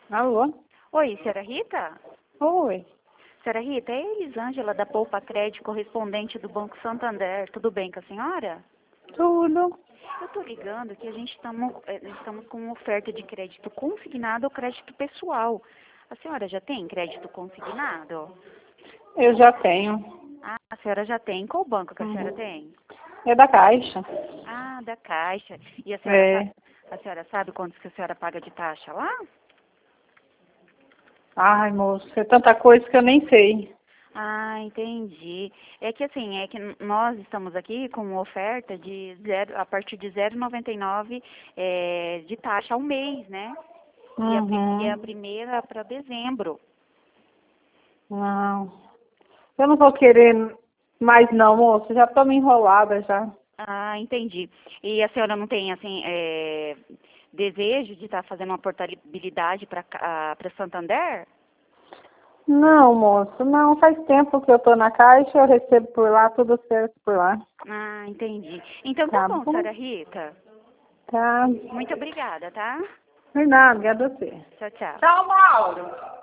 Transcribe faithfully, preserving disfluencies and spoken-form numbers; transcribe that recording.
Alô? Oi, senhora Rita? Oi. Senhora Rita, é Elisângela da Poupa Crédito, correspondente do Banco Santander. Tudo bem com a senhora? Tudo. Eu estou ligando que a gente estamos, estamos com uma oferta de crédito consignado ou crédito pessoal. A senhora já tem crédito consignado? Eu já tenho. Ah, a senhora já tem. Qual banco que a senhora Uhum. tem? É da Caixa. Ah, da Caixa. E a senhora, É. sa- a senhora sabe quantos que a senhora paga de taxa lá? Ai, moço, é tanta coisa que eu nem sei. Ah, entendi. É que assim, é que nós estamos aqui com uma oferta de zero, a partir de zero vírgula noventa e nove é, de taxa ao mês, né? E a, pri- e a Uhum. primeira para dezembro. Não. Eu não vou querer mais não, moço. Já tô me enrolada já. Ah, entendi. E a senhora não tem, assim, é, desejo de estar fazendo uma portabilidade para para Santander? Não, moço, não. Faz tempo que eu tô na Caixa, eu recebo por lá, tudo certo por lá. Ah, entendi. Então tá Tá bom, bom? senhora Rita. Tá. Muito obrigada, tá? Por nada, obrigada a você. Tchau, tchau. Tchau, Mauro.